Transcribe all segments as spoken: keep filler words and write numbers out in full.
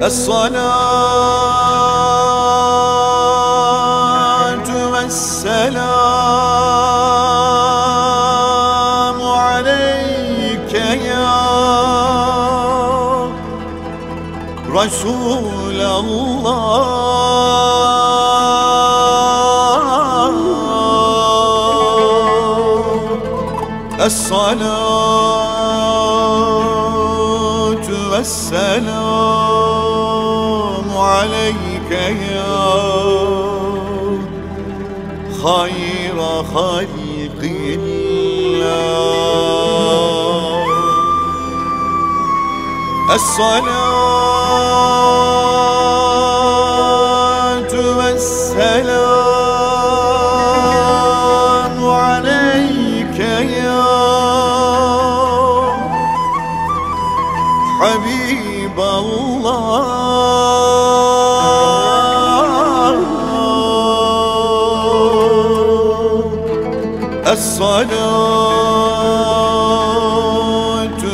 Es-salatu vesselamu aleyke ya Resulallah. Es-salatu vesselamu aleyke ya hayra halqillah. Es-salatu vesselamu aleyke ya Habiballah. Es-salatu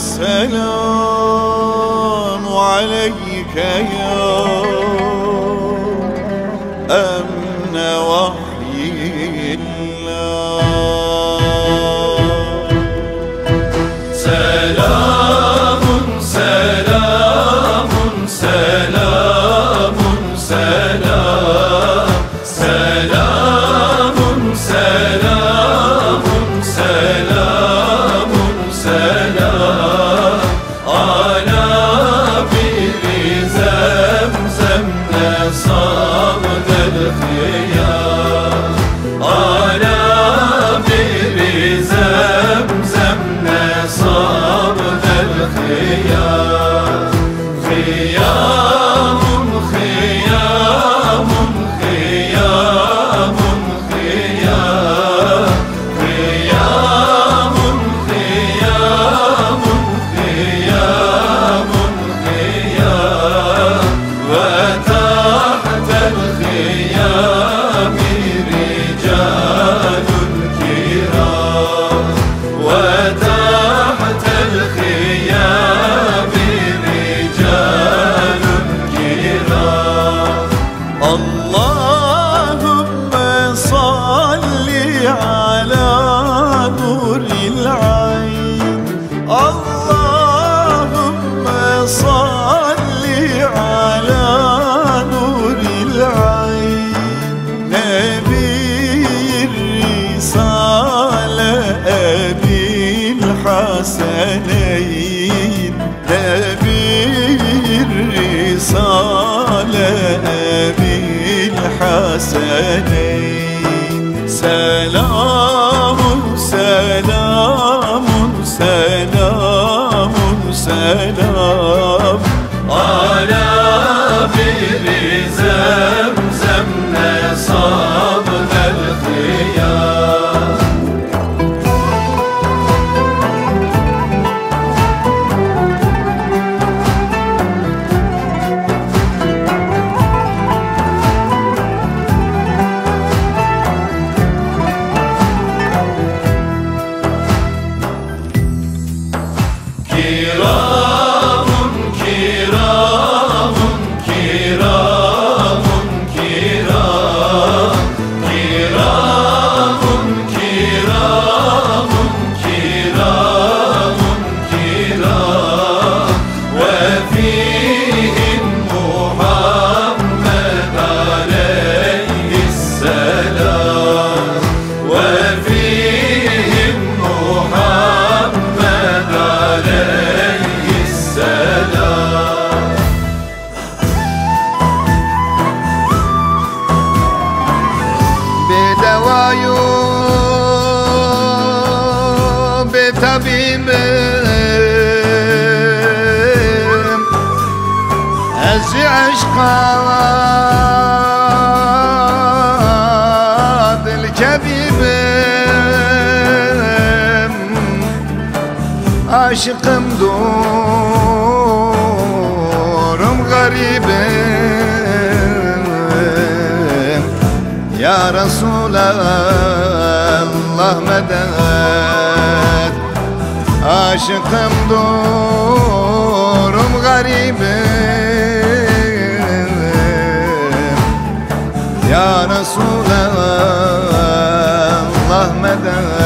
vesselamu aleyke ya emne vahyillah. Selamun selamun selamun selam. Selamun selamun selamun selam ala biri zemzem nesabdel khiyar. Ala biri zemzem nesabdel khiyar. Khiyamun khiyamun khiyamun khiyar. Khiyamun khiyamun khiyamun khiyar. Ve tahtel khiyami ricalun kiram. Ve tahtel khiyami ricalun kiram. Allahümme salli ala nuril ayn. Allahümme salli ala nuril ayn. Nebi risale ebil haseneyn. Nebi risale ebil haseneyn. Selamun selamun selamun selam Ala biri zemzem nesabdel khiyar. Kiramun kiramun kiramun kiram. Kiramun kiramun kiramun kiram. Ve fihim Muhammed aleyhisselam. Ve fihim Muhammed aleyhisselam. Bedevayı be tabibim Ezi aşka dil kebibim. Aşıkım durum garibim. Ya Resulallah medet. Aşıkım durum garibim. Ya Resulallah medet